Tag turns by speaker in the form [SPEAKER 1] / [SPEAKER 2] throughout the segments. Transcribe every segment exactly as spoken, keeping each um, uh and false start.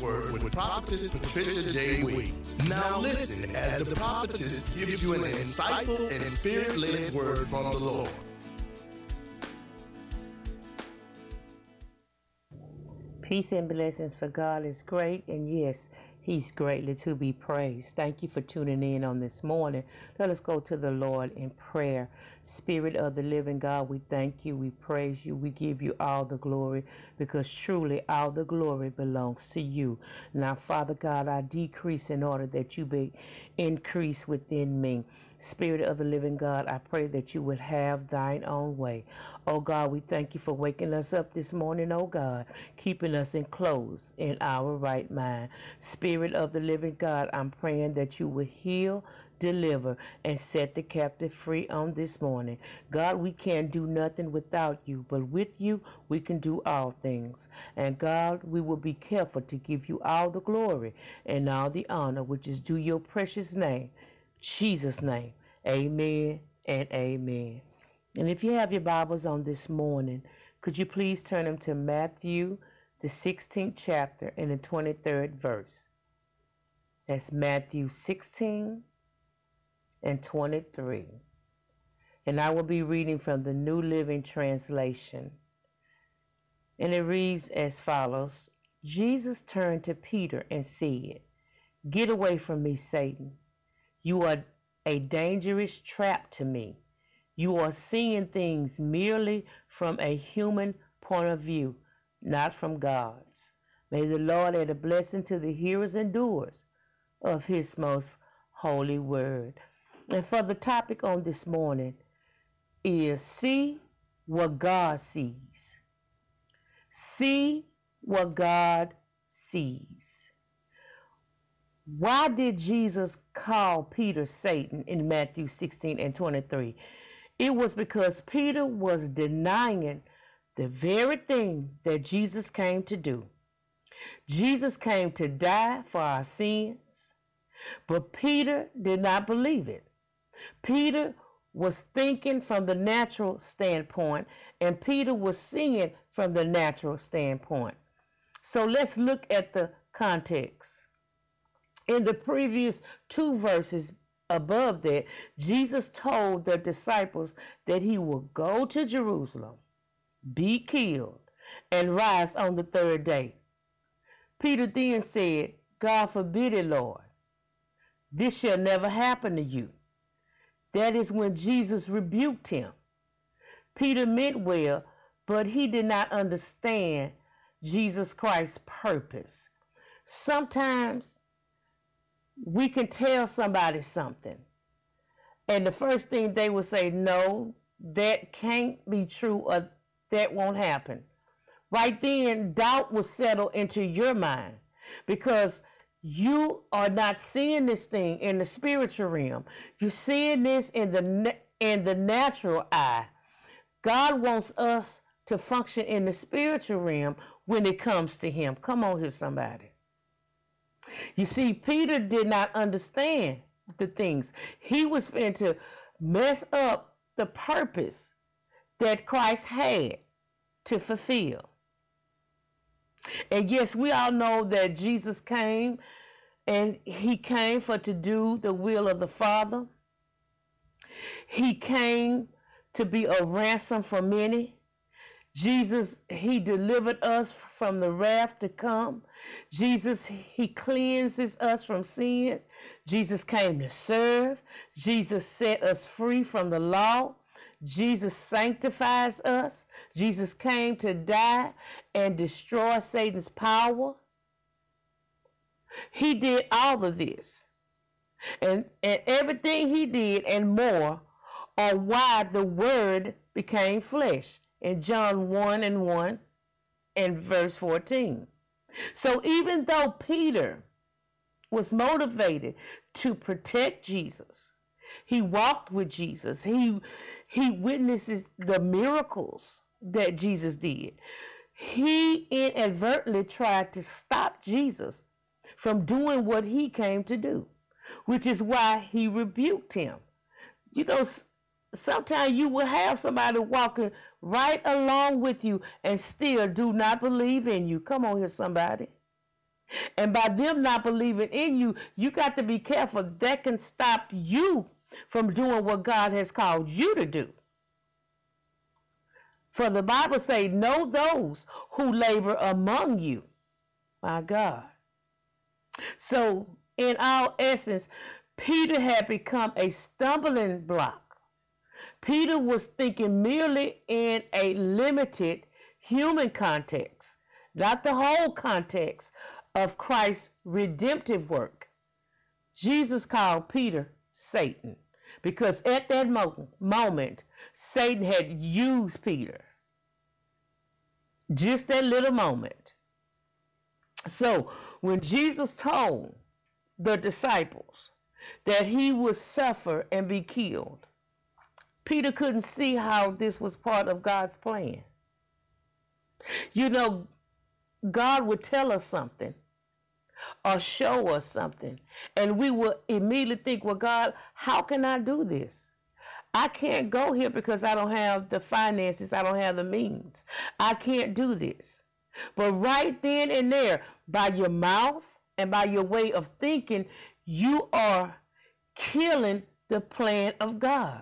[SPEAKER 1] Word with Prophetess Patricia J. Williams. Now listen as the prophetess gives you an insightful and spirit-led word from the Lord.
[SPEAKER 2] Peace and blessings, for God is great, and yes, He's greatly to be praised. Thank you for tuning in on this morning. Let us go to the Lord in prayer. Spirit of the living God, we thank you, we praise you, we give you all the glory, because truly all the glory belongs to you. Now, Father God, I decrease in order that you be increased within me. Spirit of the living God, I pray that you would have thine own way. Oh God, we thank you for waking us up this morning, oh God, keeping us enclosed in our right mind. Spirit of the living God, I'm praying that you will heal, deliver, and set the captive free on this morning. God, we can't do nothing without you, but with you, we can do all things. And God, we will be careful to give you all the glory and all the honor, which is due your precious name. Jesus' name, amen and amen. And if you have your Bibles on this morning, could you please turn them to Matthew, the sixteenth chapter and the twenty-third verse. That's Matthew sixteen and twenty-three. And I will be reading from the New Living Translation. And it reads as follows. Jesus turned to Peter and said, "Get away from me, Satan. You are a dangerous trap to me. You are seeing things merely from a human point of view, not from God's. May the Lord add a blessing to the hearers and doers of his most holy word." And for the topic on this morning is see what God sees. See what God sees. Why did Jesus call Peter Satan in Matthew sixteen and twenty-three? It was because Peter was denying the very thing that Jesus came to do. Jesus came to die for our sins, but Peter did not believe it. Peter was thinking from the natural standpoint, and Peter was seeing from the natural standpoint. So let's look at the context. In the previous two verses above that, Jesus told the disciples that he would go to Jerusalem, be killed, and rise on the third day. Peter then said, "God forbid it, Lord. This shall never happen to you." That is when Jesus rebuked him. Peter meant well, but he did not understand Jesus Christ's purpose. Sometimes we can tell somebody something, and the first thing they will say, "No, that can't be true," or "that won't happen." Right then, doubt will settle into your mind, because you are not seeing this thing in the spiritual realm. You're seeing this in the in the natural eye. God wants us to function in the spiritual realm when it comes to him. Come on here, somebody. You see, Peter did not understand the things. He was going to mess up the purpose that Christ had to fulfill. And yes, we all know that Jesus came, and he came for to do the will of the Father. He came to be a ransom for many. Jesus, he delivered us from the wrath to come. Jesus, he cleanses us from sin. Jesus came to serve. Jesus set us free from the law. Jesus sanctifies us. Jesus came to die and destroy Satan's power. He did all of this. And, and everything he did and more are why the word became flesh. In John one and one and verse fourteen. So even though Peter was motivated to protect Jesus, he walked with Jesus, he, he witnesses the miracles that Jesus did, he inadvertently tried to stop Jesus from doing what he came to do, which is why he rebuked him. You know, sometimes you will have somebody walking right along with you and still do not believe in you. Come on here, somebody. And by them not believing in you, you got to be careful. That can stop you from doing what God has called you to do. For the Bible say, know those who labor among you. My God. So, in our essence, Peter had become a stumbling block. Peter was thinking merely in a limited human context, not the whole context of Christ's redemptive work. Jesus called Peter Satan because at that mo- moment, Satan had used Peter. Just that little moment. So when Jesus told the disciples that he would suffer and be killed, Peter couldn't see how this was part of God's plan. You know, God would tell us something or show us something, and we will immediately think, well, God, how can I do this? I can't go here because I don't have the finances, I don't have the means. I can't do this. But right then and there, by your mouth and by your way of thinking, you are killing the plan of God.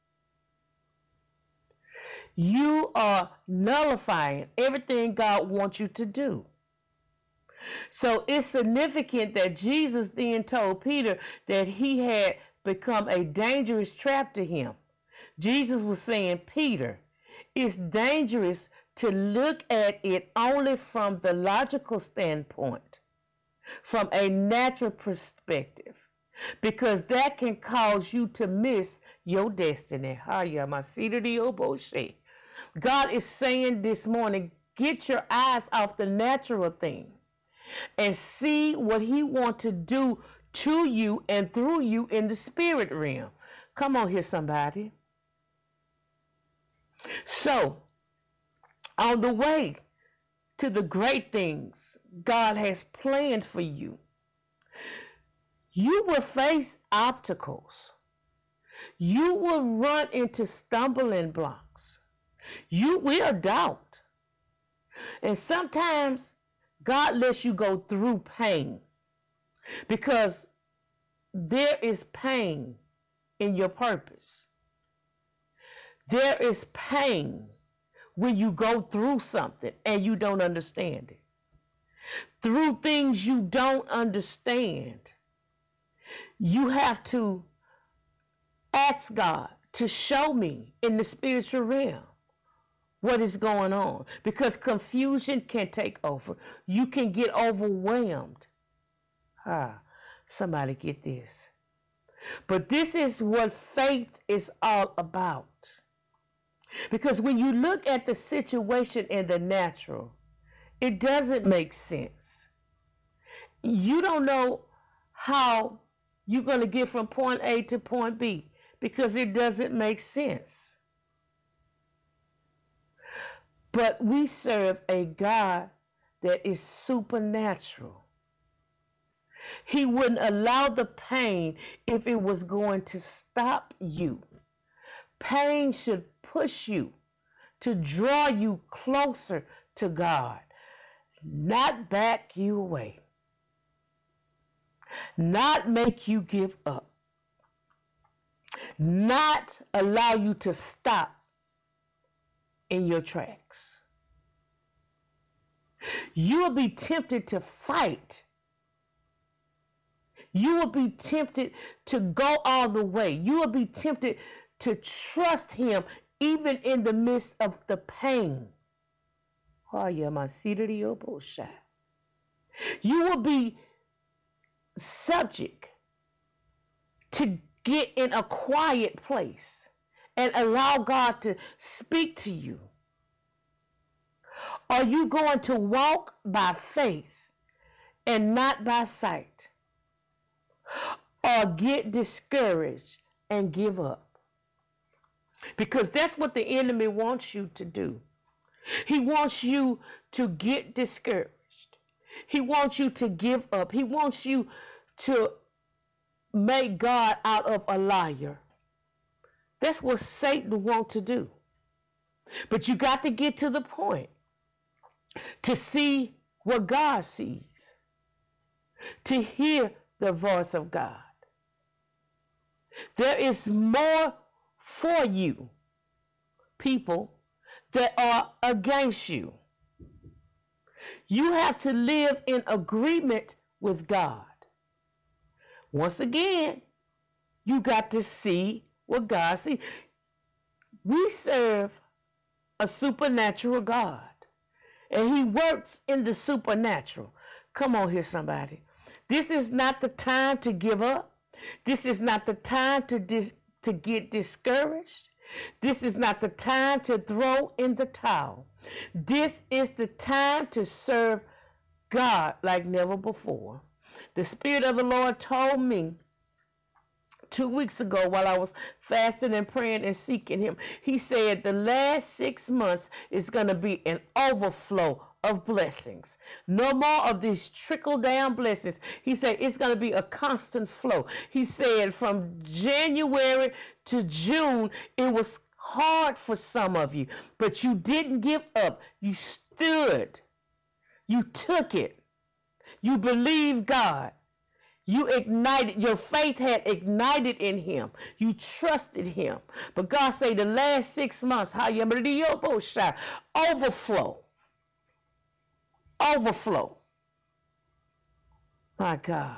[SPEAKER 2] You are nullifying everything God wants you to do. So it's significant that Jesus then told Peter that he had become a dangerous trap to him. Jesus was saying, Peter, it's dangerous to look at it only from the logical standpoint, from a natural perspective, because that can cause you to miss your destiny. God is saying this morning, get your eyes off the natural thing and see what he wants to do to you and through you in the spirit realm. Come on here, somebody. So, on the way to the great things God has planned for you, you will face obstacles. You will run into stumbling blocks. You will doubt. And sometimes God lets you go through pain because there is pain in your purpose. There is pain when you go through something and you don't understand it. Through things you don't understand, you have to ask God to show me in the spiritual realm what is going on, because confusion can take over. You can get overwhelmed. Ah, somebody get this. But this is what faith is all about. Because when you look at the situation in the natural, it doesn't make sense. You don't know how you're going to get from point A to point B because it doesn't make sense. But we serve a God that is supernatural. He wouldn't allow the pain if it was going to stop you. Pain should push you to draw you closer to God, not back you away, not make you give up, not allow you to stop in your tracks. You will be tempted to fight. You will be tempted to go all the way. You will be tempted to trust him even in the midst of the pain. You will be subject to get in a quiet place and allow God to speak to you. Are you going to walk by faith and not by sight? Or get discouraged and give up? Because that's what the enemy wants you to do. He wants you to get discouraged. He wants you to give up. He wants you to make God out of a liar. That's what Satan wants to do. But you got to get to the point to see what God sees. to hear the voice of God. There is more for you, people that are against you. You have to live in agreement with God. Once again, you got to see what God sees. We serve a supernatural God, and he works in the supernatural. Come on here, somebody. This is not the time to give up. This is not the time to, dis- to get discouraged. This is not the time to throw in the towel. This is the time to serve God like never before. The Spirit of the Lord told me two weeks ago while I was fasting and praying and seeking him, he said the last six months is going to be an overflow of blessings. No more of these trickle down blessings. He said it's going to be a constant flow. He said from January to June, it was hard for some of you, but you didn't give up. You stood. You took it. You believed God. You ignited, your faith had ignited in him. You trusted him. But God say the last six months, overflow. Overflow. My God.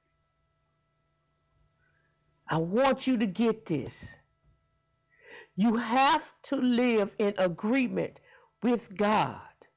[SPEAKER 2] I want you to get this. You have to live in agreement with God,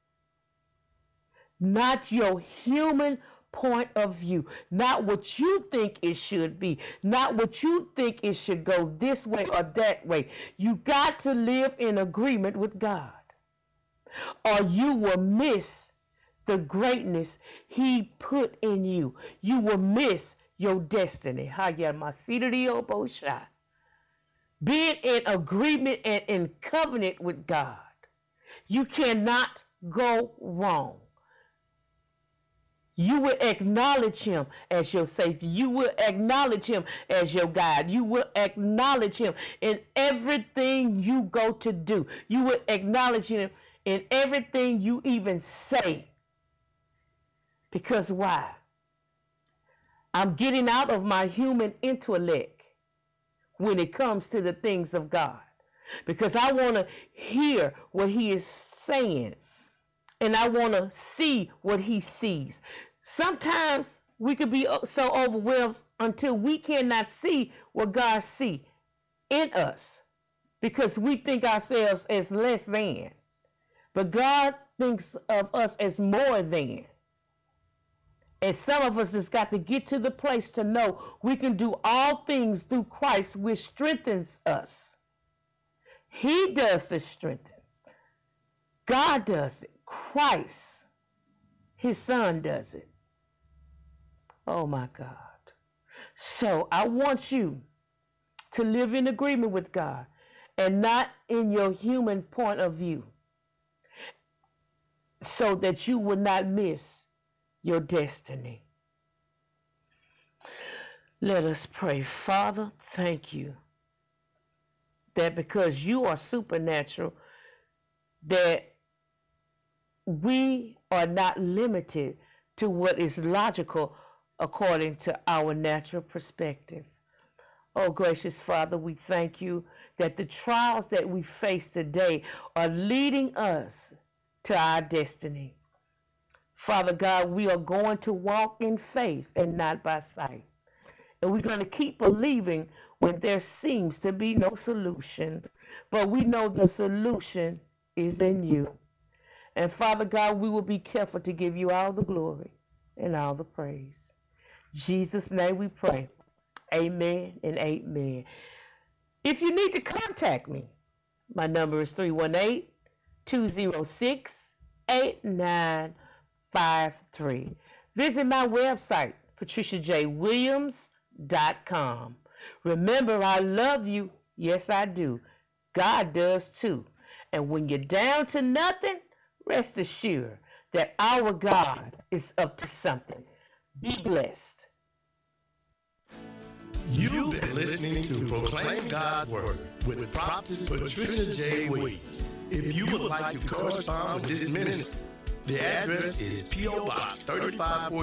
[SPEAKER 2] not your human point of view, not what you think it should be, not what you think it should go this way or that way. You got to live in agreement with God, or you will miss the greatness he put in you. You will miss your destiny. Being in agreement and in covenant with God, you cannot go wrong. You will acknowledge him as your Savior. You will acknowledge him as your guide. You will acknowledge him in everything you go to do. You will acknowledge him in everything you even say. Because why? I'm getting out of my human intellect when it comes to the things of God. Because I want to hear what he is saying. And I want to see what he sees. Sometimes we could be so overwhelmed until we cannot see what God sees in us because we think ourselves as less than. But God thinks of us as more than. And some of us has got to get to the place to know we can do all things through Christ, which strengthens us. He does the strengthens. God does it. Christ, his son, does it. Oh my God. So I want you to live in agreement with God and not in your human point of view so that you will not miss your destiny. Let us pray. Father, thank you that because you are supernatural, that we are not limited to what is logical according to our natural perspective. Oh, gracious Father, we thank you that the trials that we face today are leading us to our destiny. Father God, we are going to walk in faith and not by sight. And we're going to keep believing when there seems to be no solution. But we know the solution is in you. And Father God, we will be careful to give you all the glory and all the praise. In Jesus' name we pray. Amen and amen. If you need to contact me, my number is three one eight, two zero six, eight nine five three. Visit my website, patricia j williams dot com. Remember, I love you. Yes, I do. God does too. And when you're down to nothing, rest assured that our God is up to something. Be blessed.
[SPEAKER 1] You've been listening to Proclaim God's Word with Prophetess Patricia J. Williams. If you would like to correspond with this ministry, the address is P O Box thirty-five